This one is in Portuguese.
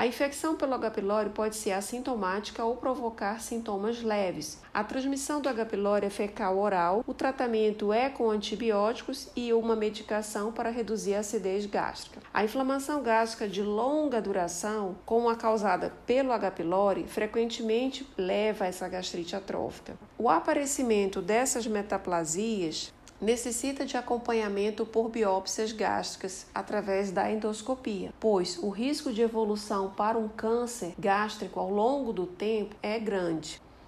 A infecção pelo H. pylori pode ser assintomática ou provocar sintomas leves. A transmissão do H. pylori é fecal oral. O tratamento é com antibióticos e uma medicação para reduzir a acidez gástrica. A inflamação gástrica de longa duração, como a causada pelo H. pylori, frequentemente leva a essa gastrite atrófica. O aparecimento dessas metaplasias necessita de acompanhamento por biópsias gástricas através da endoscopia, pois o risco de evolução para um câncer gástrico ao longo do tempo é grande.